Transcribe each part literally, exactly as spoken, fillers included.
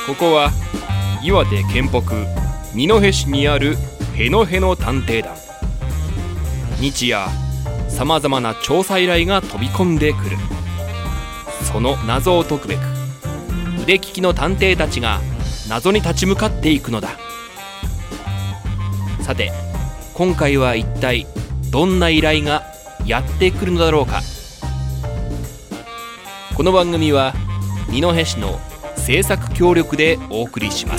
ここは岩手県北二戸市にあるへのへの探偵団。日夜さまざまな調査依頼が飛び込んでくる。その謎を解くべく腕利きの探偵たちが謎に立ち向かっていくのだ。さて今回は一体どんな依頼がやってくるのだろうか。この番組は二戸市の制作協力でお送りします。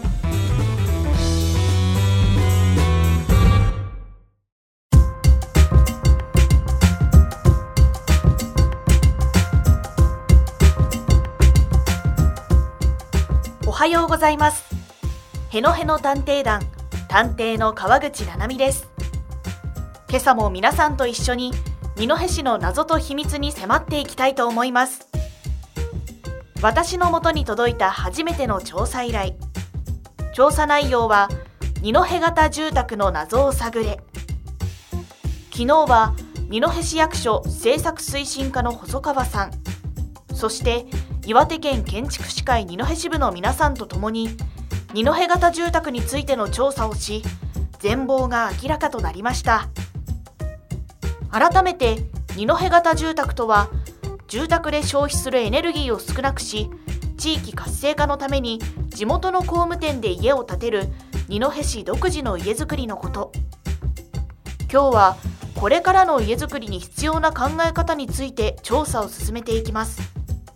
おはようございます。へのへの探偵団探偵の川口七海です。今朝も皆さんと一緒に二戸市の謎と秘密に迫っていきたいと思います。私のもとに届いた初めての調査依頼。調査内容は二戸型住宅の謎を探れ。昨日は二戸市役所政策推進課の細川さん、そして岩手県建築士会二戸支部の皆さんと共に二戸型住宅についての調査をし、全貌が明らかとなりました。改めて二戸型住宅とは、住宅で消費するエネルギーを少なくし、地域活性化のために地元の工務店で家を建てる二戸市独自の家づくりのこと。今日はこれからの家づくりに必要な考え方について調査を進めていきます。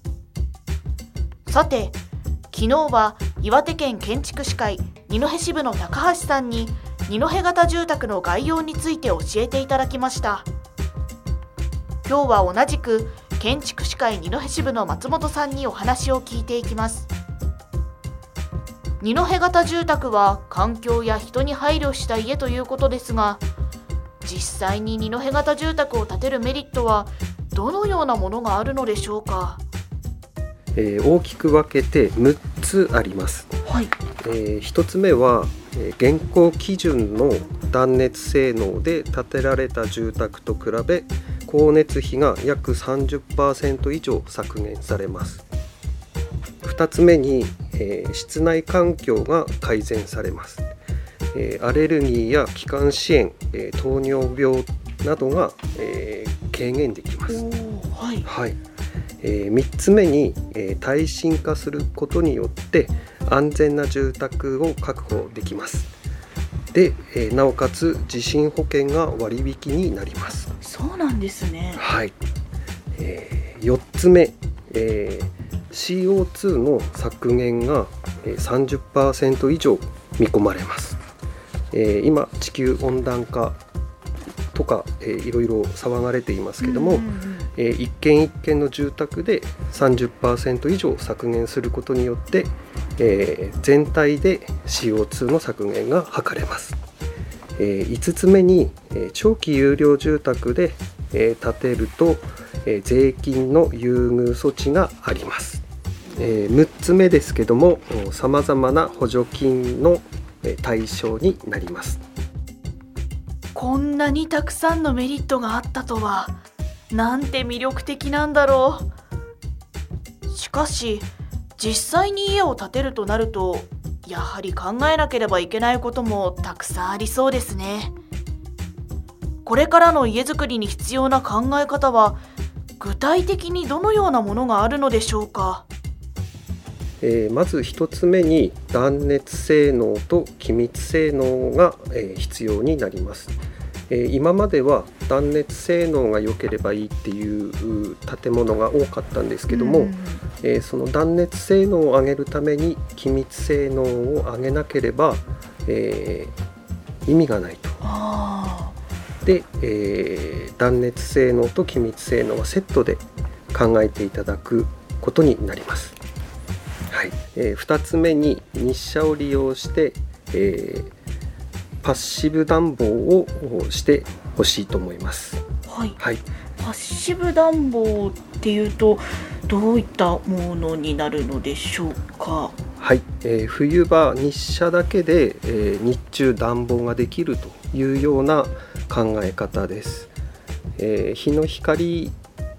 さて、昨日は岩手県建築士会二戸支部の高橋さんに二戸型住宅の概要について教えていただきました。今日は同じく建築士会二戸支部の松本さんにお話を聞いていきます。二戸型住宅は環境や人に配慮した家ということですが、実際に二戸型住宅を建てるメリットはどのようなものがあるのでしょうか。 えー、大きく分けてむっつあります。 はい。 えー、ひとつめは、えー、現行基準の断熱性能で建てられた住宅と比べ、光熱費が約 さんじゅっパーセント 以上削減されます。ふたつめに、えー、室内環境が改善されます。えー、アレルギーや気管支炎、えー、糖尿病などが、えー、軽減できます。 はい。 はい。えー、みっつめに、えー、耐震化することによって安全な住宅を確保できます。で、えー、なおかつ地震保険が割引になります。 そうなんですね。 はい。えー、よっつめ、えー、シーオーツー の削減が さんじゅっパーセント 以上見込まれます。えー、今地球温暖化とか、えー、いろいろ騒がれていますけども、うんうんうん、えー、一軒一軒の住宅で さんじゅっパーセント 以上削減することによって、えー、全体で シーオーツー の削減が図れます。えー、いつつめに、えー、長期有料住宅で、えー、建てると、えー、税金の優遇措置があります。えー、むっつめですけども、さまざまな補助金の対象になります。 こんなにたくさんのメリットがあったとは、なんて魅力的なんだろう。しかし実際に家を建てるとなると、やはり考えなければいけないこともたくさんありそうですね。これからの家づくりに必要な考え方は、具体的にどのようなものがあるのでしょうか。 えー、まずひとつめに断熱性能と気密性能が、えー、必要になります。えー、今までは断熱性能が良ければいいっていう建物が多かったんですけども、うんえー、その断熱性能を上げるために気密性能を上げなければ、えー、意味がないと。 あで、えー、断熱性能と気密性能はセットで考えていただくことになります。はい。えー、ふたつめに日射を利用して、えー、パッシブ暖房をしてほしいと思います。 はい、 はい、 パッシブ暖房っていうとどういったものになるのでしょうか。 はい、えー、冬場日射だけで、えー、日中暖房ができるというような考え方です。えー、日の光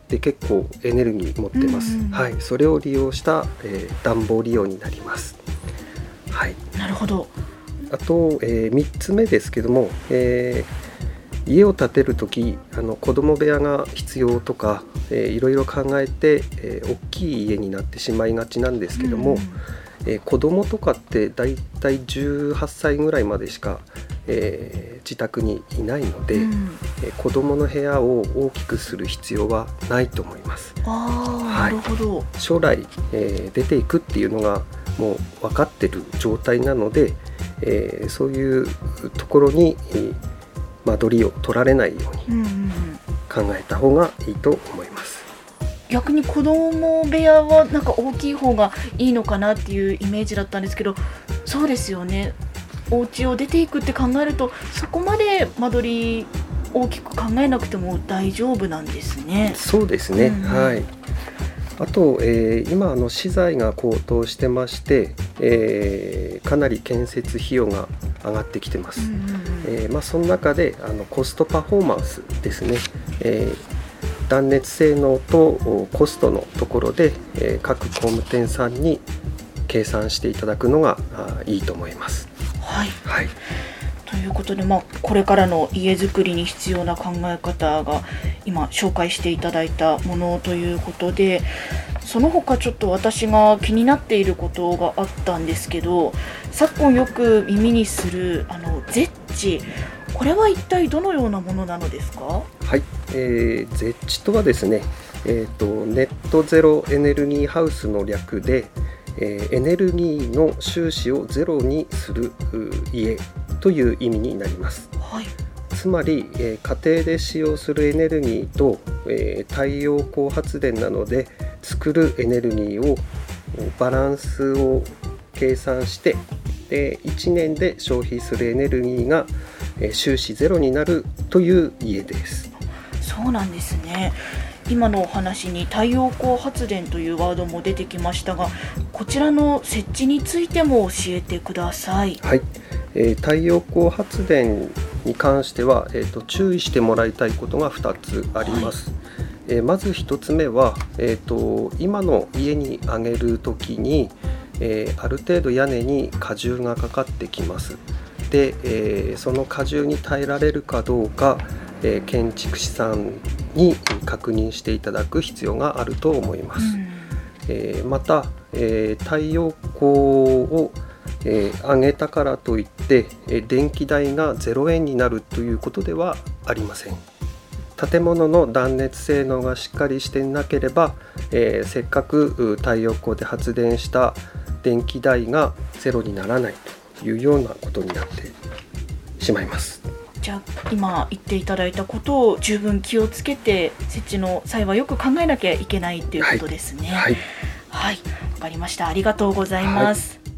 って結構エネルギー持ってます、うんうん、はい、それを利用した、えー、暖房利用になります。はい、 なるほど。 あと、えー、みっつめですけども、えー、家を建てるときあの子供部屋が必要とか、えー、いろいろ考えて、えー、大きい家になってしまいがちなんですけども、うんえー、子供とかってだいたいじゅうはっさいぐらいまでしか、えー、自宅にいないので、うんえー、子供の部屋を大きくする必要はないと思います。 あ、はい、なるほど。 将来、えー、出ていくっていうのがもう分かってる状態なので、えー、そういうところに、えー、間取りを取られないように考えた方がいいと思います。 逆に子供部屋はなんか大きい方がいいのかなっていうイメージだったんですけど、そうですよね。お家を出ていくって考えるとそこまで間取り大きく考えなくても大丈夫なんですね。 そうですね、うん、はい。あと、えー、今あの資材が高騰してまして、えー、かなり建設費用が上がってきてます、うんうんうんえーまあ、その中であのコストパフォーマンスですね、えー、断熱性能とコストのところで、えー、各工務店さんに計算していただくのがいいと思います。 はい、 はい、 ということで、まあ、これからの家づくりに必要な考え方が今紹介していただいたものということで、その他ちょっと私が気になっていることがあったんですけど、昨今よく耳にするあのゼッチ、これは一体どのようなものなのですか？ はい、えー、ゼッチとはですね、えーと、ネットゼロエネルギーハウスの略で、えー、エネルギーの収支をゼロにする家という意味になります。 はい、 つまり、えー、家庭で使用するエネルギーと、えー、太陽光発電などで作るエネルギーをバランスを計算して、でいちねんで消費するエネルギーが、えー、収支ゼロになるという家です。 そうなんですね。今のお話に太陽光発電というワードも出てきましたが、こちらの設置についても教えてください。 はい、えー、太陽光発電に関しては、えーと、注意してもらいたいことがふたつあります。はい、えー、まずひとつめは、えーと、今の家に上げるときに、えー、ある程度屋根に荷重がかかってきます。で、えー、その荷重に耐えられるかどうか、えー、建築士さんに確認していただく必要があると思います。うん、えー、また、えー、太陽光を、えー、上げたからといって、えー、電気代がゼロえんになるということではありません。建物の断熱性能がしっかりしていなければ、えー、せっかく太陽光で発電した電気代がゼロにならないというようなことになってしまいます。 じゃあ今言っていただいたことを十分気をつけて設置の際はよく考えなきゃいけないということですね。 はい、 はい、わかりました。ありがとうございます。はい、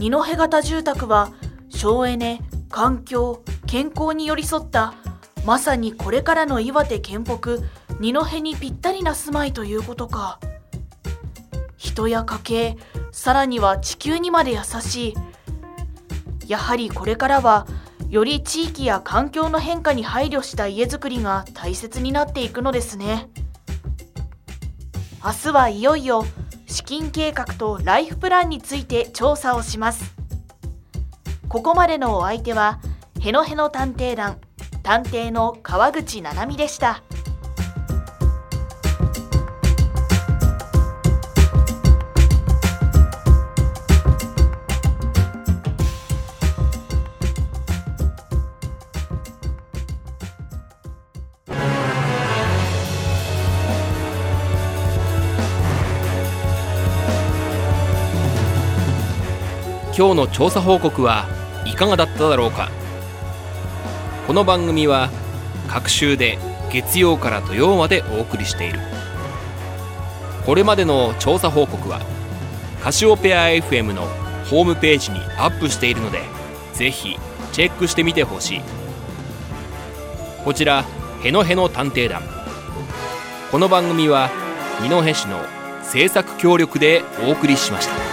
二戸型住宅は省エネ、環境、健康に寄り添ったまさにこれからの岩手県北二戸にぴったりな住まいということか。人や家計、さらには地球にまで優しい。やはりこれからはより地域や環境の変化に配慮した家づくりが大切になっていくのですね。明日はいよいよ資金計画とライフプランについて調査をします。ここまでのお相手はへのへの探偵団探偵の川口七海でした。 今日の調査報告はいかがだっただろうか。この番組は各週で月曜から土曜までお送りしている。これまでの調査報告はカシオペア エフエム のホームページにアップしているので、ぜひチェックしてみてほしい。こちらへのへの探偵団、この番組は二戸市の制作協力でお送りしました。